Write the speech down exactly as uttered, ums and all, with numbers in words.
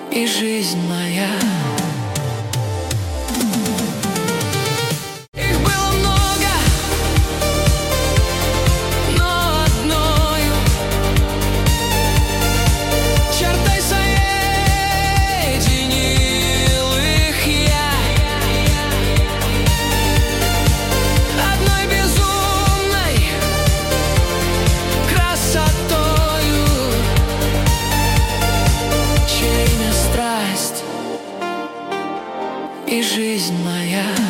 и жизнь моя. Их было много, но одною чертой соединил их я. Одной безумной красотою, чья имя страсть и жизнь моя.